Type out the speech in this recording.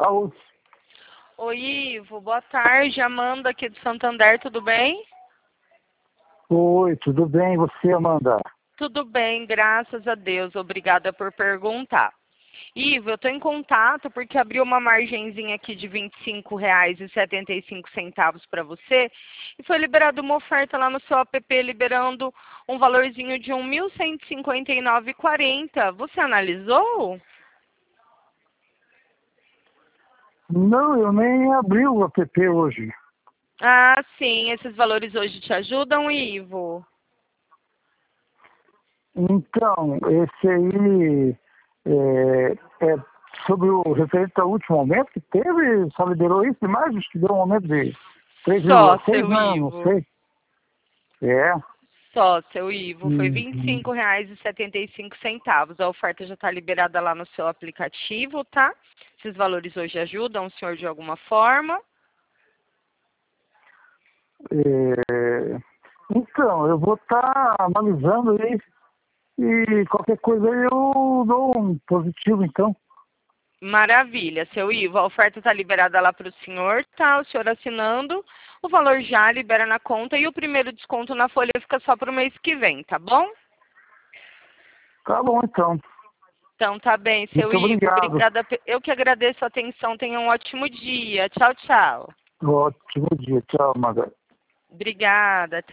Alô? Oi, Ivo, boa tarde. Amanda aqui do Santander, tudo bem? Oi, tudo bem? E você, Amanda? Tudo bem, graças a Deus. Obrigada por perguntar. Ivo, eu estou em contato porque abriu uma margenzinha aqui de R$ 25,75 para você e foi liberada uma oferta lá no seu app liberando um valorzinho de R$ 1.159,40. Você analisou? Não, eu nem abri o app hoje. Ah, sim. Esses valores hoje te ajudam, Ivo? Então, esse aí é sobre o referente ao último aumento que teve, só liberou isso demais, acho que deu um aumento de Só, 3,6, seu não Ivo. sei. É. Só, seu Ivo, foi R$ Uhum. 25,75. A oferta já está liberada lá no seu aplicativo, tá? Esses valores hoje ajudam o senhor de alguma forma? É, então, eu vou estar analisando aí e qualquer coisa aí eu dou um positivo, então. Maravilha, seu Ivo. A oferta está liberada lá para o senhor, tá? O senhor assinando, o valor já libera na conta e o primeiro desconto na folha fica só para o mês que vem, tá bom? Tá bom, então. Então tá bem, seu Muito Ivo. obrigado. Obrigada. Eu que agradeço a atenção. Tenha um ótimo dia. Tchau, tchau. Ótimo dia. Tchau, Amanda. Obrigada.